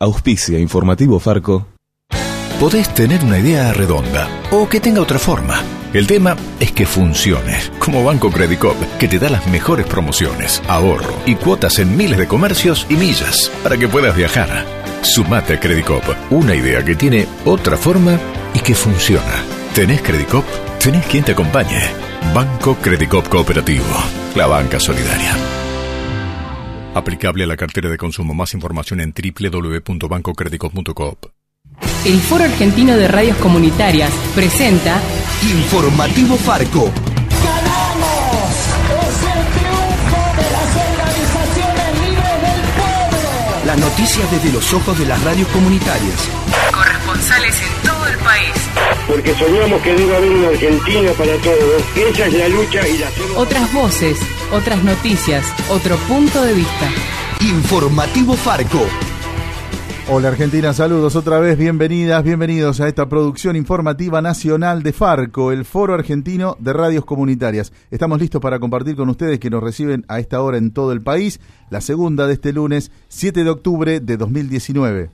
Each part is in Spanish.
Auspicia Informativo Farco. Podés tener una idea redonda o que tenga otra forma. El tema es que funcione, como Banco Credicop, que te da las mejores promociones, ahorro y cuotas en miles de comercios y millas para que puedas viajar. Sumate a Credicop, una idea que tiene otra forma y que funciona. ¿Tenés Credicop? Tenés quien te acompañe. Banco Credicop Cooperativo, la banca solidaria. Aplicable a la cartera de consumo. Más información en www.bancocredicop.coop. El Foro Argentino de Radios Comunitarias presenta Informativo Farco. ¡Ganamos! ¡Es el triunfo de las organizaciones libres del pueblo! Las noticias desde los ojos de las radios comunitarias. Corresponsales en todo el país. Porque soñamos que debe haber una Argentina para todos. Esa es la lucha y la hacemos. Otras voces, otras noticias, otro punto de vista. Informativo Farco. Hola Argentina, saludos otra vez, bienvenidos a esta producción informativa nacional de Farco, el Foro Argentino de Radios Comunitarias. Estamos listos para compartir con ustedes que nos reciben a esta hora en todo el país, la segunda de este lunes, 7 de octubre de 2019.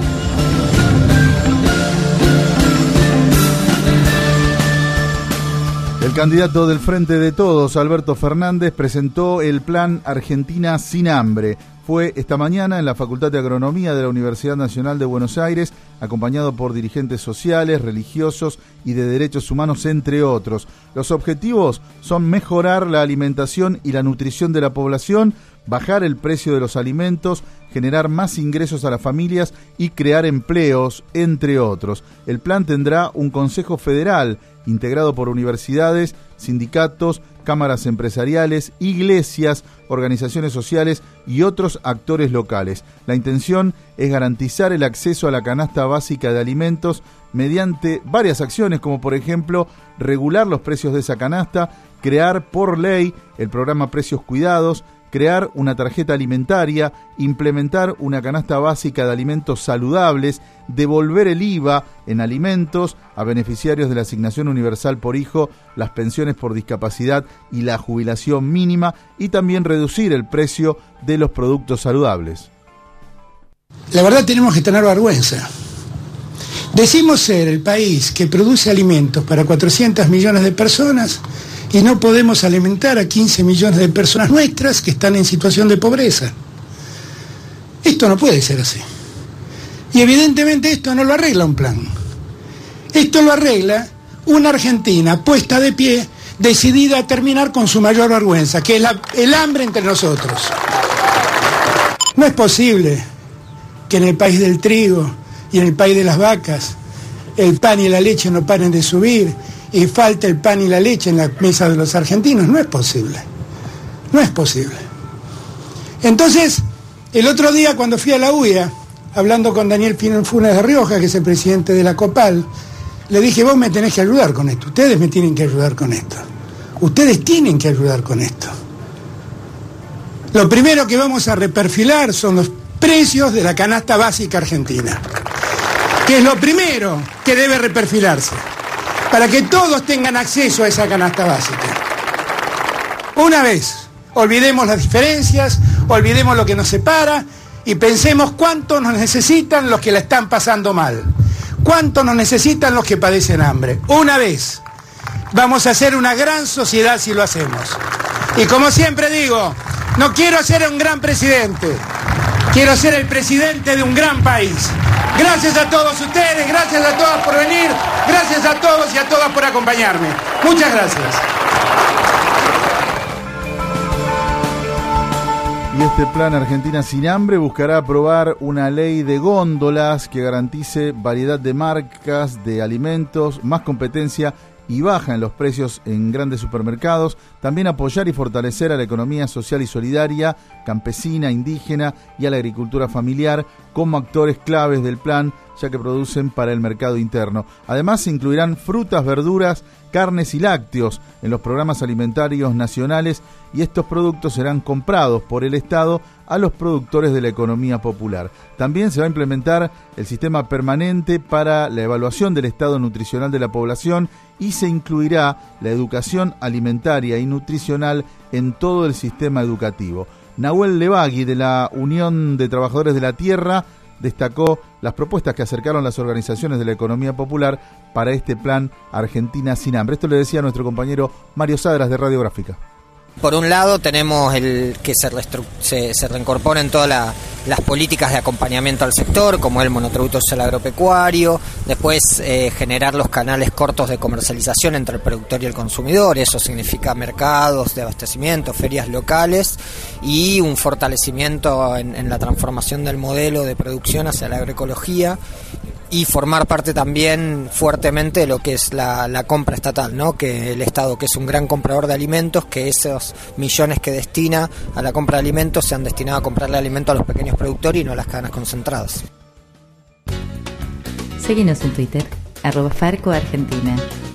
El candidato del Frente de Todos, Alberto Fernández, presentó el plan Argentina sin hambre. Fue esta mañana en la Facultad de Agronomía de la Universidad Nacional de Buenos Aires, acompañado por dirigentes sociales, religiosos y de derechos humanos, entre otros. Los objetivos son mejorar la alimentación y la nutrición de la población, bajar el precio de los alimentos, generar más ingresos a las familias y crear empleos, entre otros. El plan tendrá un Consejo Federal integrado por universidades, sindicatos, cámaras empresariales, iglesias, organizaciones sociales y otros actores locales. La intención es garantizar el acceso a la canasta básica de alimentos mediante varias acciones, como por ejemplo regular los precios de esa canasta, crear por ley el programa Precios Cuidados, crear una tarjeta alimentaria, implementar una canasta básica de alimentos saludables, devolver el IVA en alimentos a beneficiarios de la Asignación Universal por Hijo, las pensiones por discapacidad y la jubilación mínima, y también reducir el precio de los productos saludables. La verdad, tenemos que tener vergüenza. Decimos ser el país que produce alimentos para 400 millones de personas y no podemos alimentar a 15 millones de personas nuestras que están en situación de pobreza. Esto no puede ser así. Y evidentemente esto no lo arregla un plan. Esto lo arregla una Argentina puesta de pie, decidida a terminar con su mayor vergüenza, que es el hambre entre nosotros. No es posible que en el país del trigo y en el país de las vacas el pan y la leche no paren de subir y falta el pan y la leche en la mesa de los argentinos. No es posible. No es posible. Entonces, el otro día cuando fui a la UIA, hablando con Daniel Funes de Rioja, que es el presidente de la COPAL, le dije, vos me tenés que ayudar con esto. Ustedes me tienen que ayudar con esto. Ustedes tienen que ayudar con esto. Lo primero que vamos a reperfilar son los precios de la canasta básica argentina, que es lo primero que debe reperfilarse, para que todos tengan acceso a esa canasta básica. Una vez, olvidemos las diferencias, olvidemos lo que nos separa y pensemos cuánto nos necesitan los que la están pasando mal, cuánto nos necesitan los que padecen hambre. Una vez, vamos a hacer una gran sociedad si lo hacemos. Y como siempre digo, no quiero ser un gran presidente, quiero ser el presidente de un gran país. Gracias a todos ustedes, gracias a todas por venir, gracias a todos y a todas por acompañarme. Muchas gracias. Y este plan Argentina sin hambre buscará aprobar una ley de góndolas que garantice variedad de marcas de alimentos, más competencia y baja en los precios en grandes supermercados, también apoyar y fortalecer a la economía social y solidaria, campesina, indígena y a la agricultura familiar como actores claves del plan, ya que producen para el mercado interno. Además, se incluirán frutas, verduras, carnes y lácteos en los programas alimentarios nacionales y estos productos serán comprados por el Estado a los productores de la economía popular. También se va a implementar el sistema permanente para la evaluación del estado nutricional de la población y se incluirá la educación alimentaria y nutricional en todo el sistema educativo. Nahuel Levagui, de la Unión de Trabajadores de la Tierra, destacó las propuestas que acercaron las organizaciones de la economía popular para este plan Argentina sin hambre. Esto le decía nuestro compañero Mario Sadras de Radiográfica. Por un lado tenemos el que se reincorporen todas las políticas de acompañamiento al sector, como el monotributo social agropecuario, después generar los canales cortos de comercialización entre el productor y el consumidor, eso significa mercados de abastecimiento, ferias locales y un fortalecimiento en la transformación del modelo de producción hacia la agroecología, y formar parte también fuertemente de lo que es la compra estatal, ¿no? Que el Estado, que es un gran comprador de alimentos, que esos millones que destina a la compra de alimentos sean destinados a comprarle alimentos a los pequeños productores y no a las cadenas concentradas. Síguenos en Twitter, @FarcoArgentina.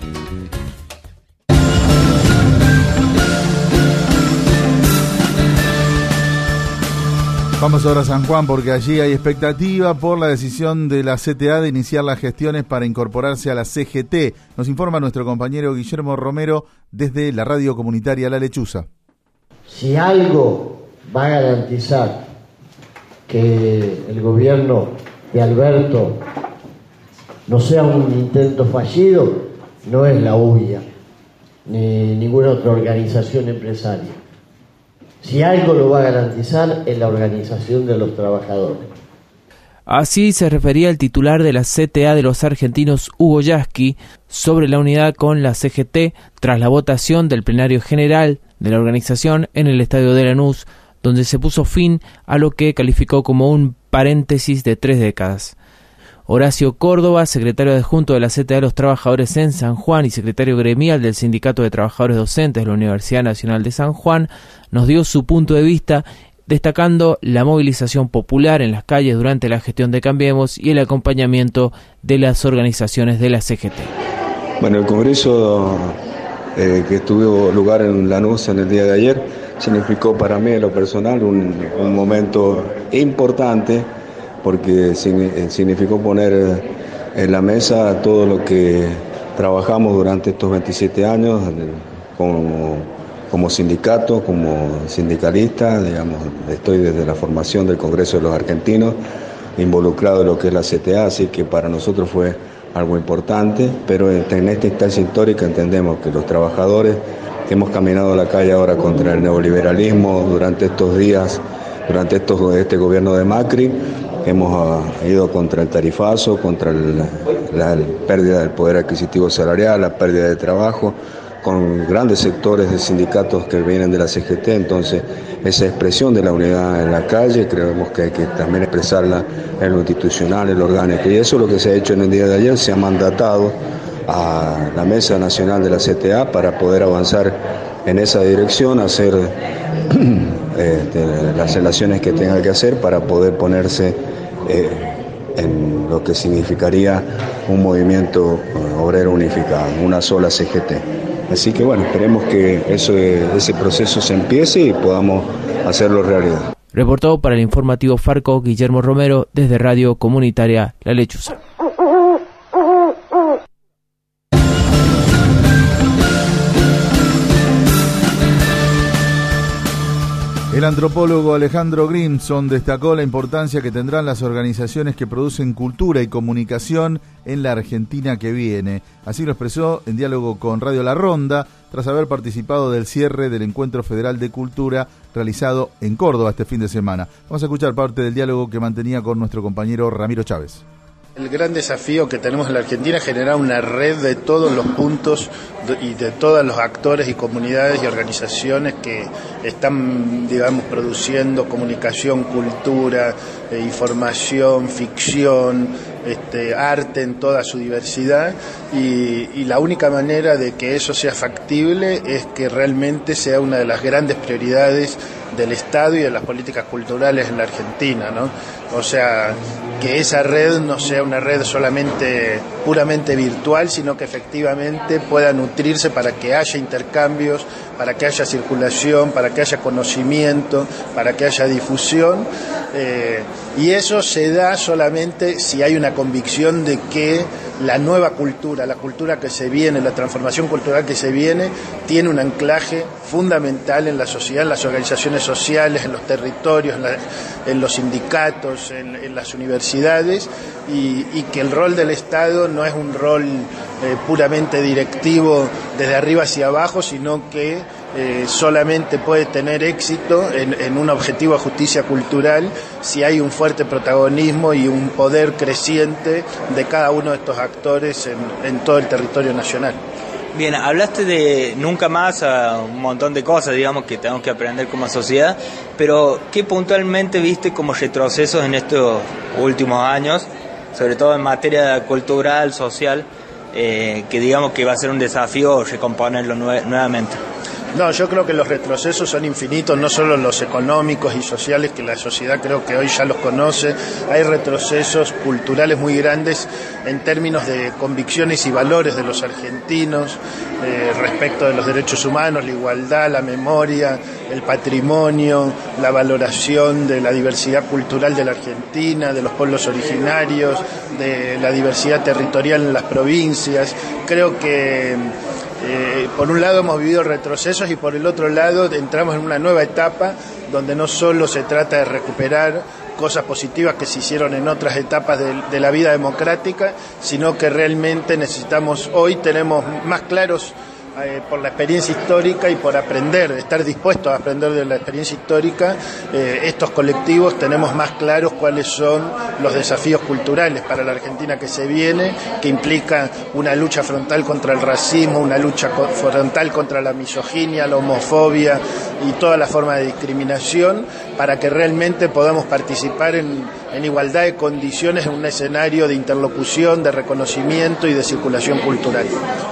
Vamos ahora a San Juan porque allí hay expectativa por la decisión de la CTA de iniciar las gestiones para incorporarse a la CGT. Nos informa nuestro compañero Guillermo Romero desde la radio comunitaria La Lechuza. Si algo va a garantizar que el gobierno de Alberto no sea un intento fallido, no es la UIA ni ninguna otra organización empresaria. Si algo lo va a garantizar es la organización de los trabajadores. Así se refería el titular de la CTA de los argentinos, Hugo Yasky, sobre la unidad con la CGT tras la votación del plenario general de la organización en el estadio de Lanús, donde se puso fin a lo que calificó como un paréntesis de 3 décadas. Horacio Córdoba, secretario adjunto de la CTA de los Trabajadores en San Juan y secretario gremial del Sindicato de Trabajadores Docentes de la Universidad Nacional de San Juan, nos dio su punto de vista, destacando la movilización popular en las calles durante la gestión de Cambiemos y el acompañamiento de las organizaciones de la CGT. Bueno, el congreso que tuvo lugar en Lanús en el día de ayer significó para mí en lo personal un momento importante, porque significó poner en la mesa todo lo que trabajamos durante estos 27 años como sindicato, como sindicalista, digamos, estoy desde la formación del Congreso de los Argentinos, involucrado en lo que es la CTA, así que para nosotros fue algo importante, pero en esta instancia histórica entendemos que los trabajadores que hemos caminado a la calle ahora contra el neoliberalismo durante estos días, durante este gobierno de Macri, hemos ido contra el tarifazo, contra la pérdida del poder adquisitivo salarial, la pérdida de trabajo, con grandes sectores de sindicatos que vienen de la CGT. Entonces, esa expresión de la unidad en la calle, creemos que hay que también expresarla en lo institucional, en lo orgánico. Y eso es lo que se ha hecho en el día de ayer, se ha mandatado a la Mesa Nacional de la CTA para poder avanzar en esa dirección, hacer las relaciones que tenga que hacer para poder ponerse en lo que significaría un movimiento obrero unificado, una sola CGT. Así que bueno, esperemos que ese proceso se empiece y podamos hacerlo realidad. Reportó para el informativo Farco Guillermo Romero desde Radio Comunitaria La Lechuza. El antropólogo Alejandro Grimson destacó la importancia que tendrán las organizaciones que producen cultura y comunicación en la Argentina que viene. Así lo expresó en diálogo con Radio La Ronda, tras haber participado del cierre del Encuentro Federal de Cultura realizado en Córdoba este fin de semana. Vamos a escuchar parte del diálogo que mantenía con nuestro compañero Ramiro Chávez. El gran desafío que tenemos en la Argentina es generar una red de todos los puntos y de todos los actores y comunidades y organizaciones que están, digamos, produciendo comunicación, cultura, información, ficción, arte en toda su diversidad, y la única manera de que eso sea factible es que realmente sea una de las grandes prioridades del Estado y de las políticas culturales en la Argentina, ¿no? O sea, que esa red no sea una red solamente puramente virtual, sino que efectivamente pueda nutrirse para que haya intercambios, para que haya circulación, para que haya conocimiento, para que haya difusión, Y eso se da solamente si hay una convicción de que la nueva cultura, la cultura que se viene, la transformación cultural que se viene, tiene un anclaje fundamental en la sociedad, en las organizaciones sociales, en los territorios, en los sindicatos, en las universidades, y que el rol del Estado no es un rol puramente directivo desde arriba hacia abajo, sino que solamente puede tener éxito en un objetivo de justicia cultural si hay un fuerte protagonismo y un poder creciente de cada uno de estos actores en todo el territorio nacional. Bien, hablaste de nunca más un montón de cosas, digamos, que tenemos que aprender como sociedad, pero ¿qué puntualmente viste como retrocesos en estos últimos años, sobre todo en materia cultural, social, que digamos que va a ser un desafío recomponerlo nuevamente? No, yo creo que los retrocesos son infinitos, no solo los económicos y sociales, que la sociedad creo que hoy ya los conoce. Hay retrocesos culturales muy grandes en términos de convicciones y valores de los argentinos respecto de los derechos humanos, la igualdad, la memoria, el patrimonio, la valoración de la diversidad cultural de la Argentina, de los pueblos originarios, de la diversidad territorial en las provincias. Creo que por un lado hemos vivido retrocesos y por el otro lado entramos en una nueva etapa donde no solo se trata de recuperar cosas positivas que se hicieron en otras etapas de la vida democrática, sino que realmente hoy tenemos más claros por la experiencia histórica y por aprender, estar dispuestos a aprender de la experiencia histórica, estos colectivos tenemos más claros cuáles son los desafíos culturales para la Argentina que se viene, que implica una lucha frontal contra el racismo, una lucha frontal contra la misoginia, la homofobia y toda la forma de discriminación, para que realmente podamos participar en igualdad de condiciones en un escenario de interlocución, de reconocimiento y de circulación cultural.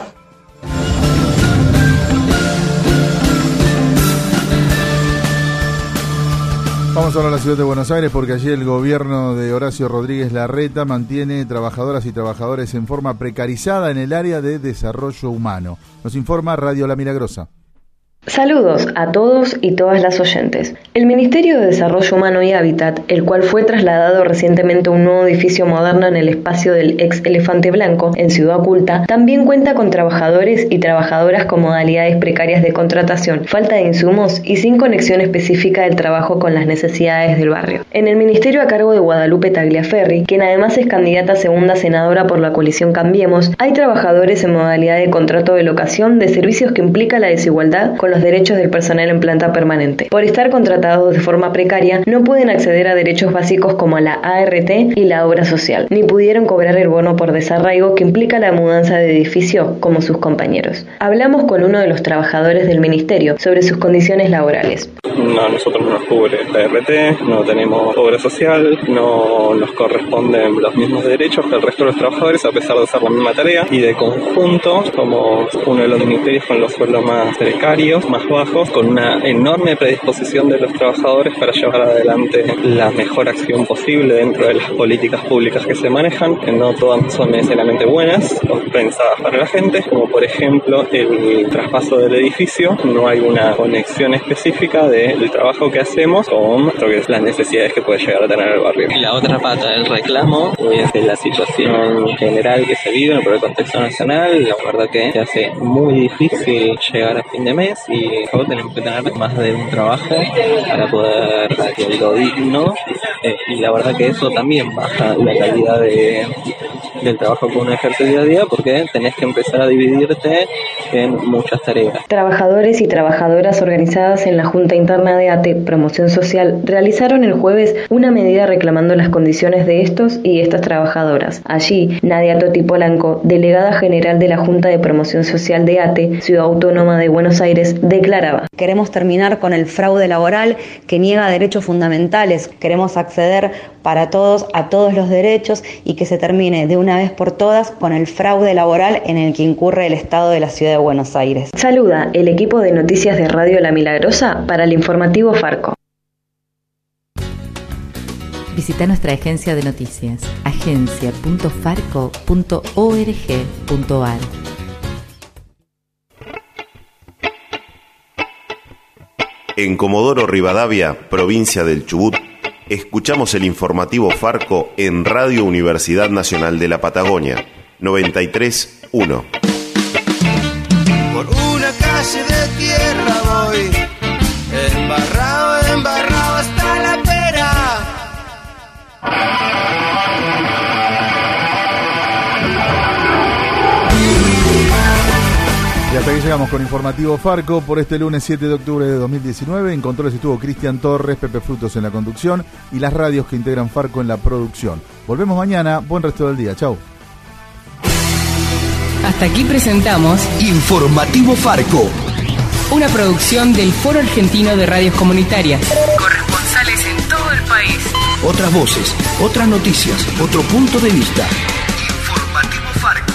Vamos ahora a la ciudad de Buenos Aires porque allí el gobierno de Horacio Rodríguez Larreta mantiene trabajadoras y trabajadores en forma precarizada en el área de desarrollo humano. Nos informa Radio La Milagrosa. Saludos a todos y todas las oyentes. El Ministerio de Desarrollo Humano y Hábitat, el cual fue trasladado recientemente a un nuevo edificio moderno en el espacio del ex Elefante Blanco, en Ciudad Oculta, también cuenta con trabajadores y trabajadoras con modalidades precarias de contratación, falta de insumos y sin conexión específica del trabajo con las necesidades del barrio. En el ministerio a cargo de Guadalupe Tagliaferri, quien además es candidata a segunda senadora por la coalición Cambiemos, hay trabajadores en modalidad de contrato de locación de servicios que implica la desigualdad con los derechos del personal en planta permanente. Por estar contratados de forma precaria, no pueden acceder a derechos básicos como la ART y la obra social, ni pudieron cobrar el bono por desarraigo que implica la mudanza de edificio como sus compañeros. Hablamos con uno de los trabajadores del ministerio sobre sus condiciones laborales. No, nosotros no nos cubre la ART, no tenemos obra social, no nos corresponden los mismos derechos que el resto de los trabajadores a pesar de hacer la misma tarea, y de conjunto somos uno de los ministerios con los sueldos más precarios, más bajos, con una enorme predisposición de los trabajadores para llevar adelante la mejor acción posible dentro de las políticas públicas que se manejan, que no todas son necesariamente buenas o pensadas para la gente, como por ejemplo el traspaso del edificio. No hay una conexión específica del trabajo que hacemos con las necesidades que puede llegar a tener el barrio. Y la otra pata del reclamo es de la situación general que se vive por el contexto nacional. La verdad que se hace muy difícil llegar a fin de mes y tenemos que tener más de un trabajo para poder dar algo digno, y la verdad que eso también baja la calidad del trabajo que uno ejerce día a día, porque tenés que empezar a dividirte en muchas tareas. Trabajadores y trabajadoras organizadas en la Junta Interna de ATE Promoción Social realizaron el jueves una medida reclamando las condiciones de estos y estas trabajadoras. Allí, Nadia Toti Polanco, delegada general de la Junta de Promoción Social de ATE, Ciudad Autónoma de Buenos Aires, declaraba: queremos terminar con el fraude laboral que niega derechos fundamentales. Queremos acceder para todos a todos los derechos y que se termine de una vez por todas con el fraude laboral en el que incurre el Estado de la Ciudad de Buenos Aires. Saluda el equipo de noticias de Radio La Milagrosa para el informativo Farco. Visita nuestra agencia de noticias, agencia.farco.org.ar. En Comodoro Rivadavia, provincia del Chubut, Escuchamos el informativo Farco en Radio Universidad Nacional de la Patagonia, 93.1. Por una calle de tierra voy, embarrado hasta la pera. Y hasta aquí llegamos con Informativo Farco por este lunes 7 de octubre de 2019. En controles estuvo Cristian Torres, Pepe Frutos en la conducción y las radios que integran Farco en la producción. Volvemos mañana, buen resto del día, chau. Hasta aquí presentamos Informativo Farco, una producción del Foro Argentino de Radios Comunitarias. Corresponsales en todo el país. otras voces, otras noticias, otro punto de vista. Informativo Farco.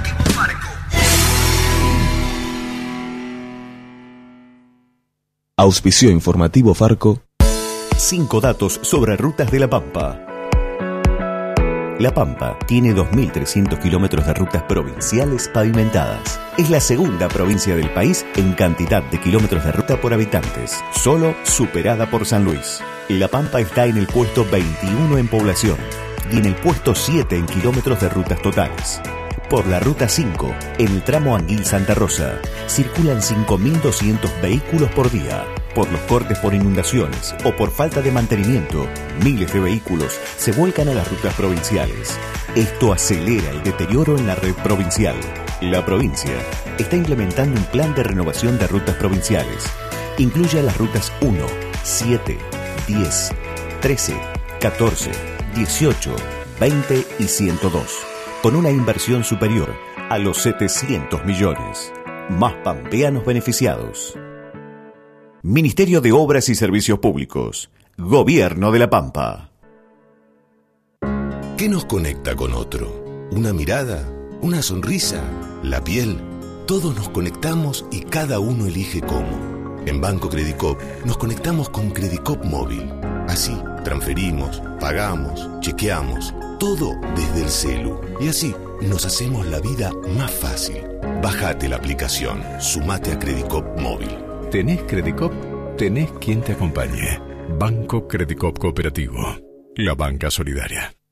Auspició Informativo Farco. 5 datos sobre rutas de La Pampa. La Pampa tiene 2.300 kilómetros de rutas provinciales pavimentadas. Es la segunda provincia del país en cantidad de kilómetros de ruta por habitantes, solo superada por San Luis. La Pampa está en el puesto 21 en población y en el puesto 7 en kilómetros de rutas totales. Por la Ruta 5, en el tramo Anguil-Santa Rosa, circulan 5.200 vehículos por día. Por los cortes por inundaciones o por falta de mantenimiento, miles de vehículos se vuelcan a las rutas provinciales. Esto acelera el deterioro en la red provincial. La provincia está implementando un plan de renovación de rutas provinciales. Incluye las rutas 1, 7, 10, 13, 14, 18, 20 y 102. Con una inversión superior a los 700 millones. Más pampeanos beneficiados. Ministerio de Obras y Servicios Públicos. Gobierno de La Pampa. ¿Qué nos conecta con otro? ¿Una mirada? ¿Una sonrisa? ¿La piel? Todos nos conectamos y cada uno elige cómo. En Banco Credicop nos conectamos con Credicop Móvil. Así, transferimos, pagamos, chequeamos, todo desde el celu. Y así, nos hacemos la vida más fácil. Bájate la aplicación, sumate a Credicop Móvil. ¿Tenés Credicop? Tenés quien te acompañe. Banco Credicop Cooperativo. La banca solidaria.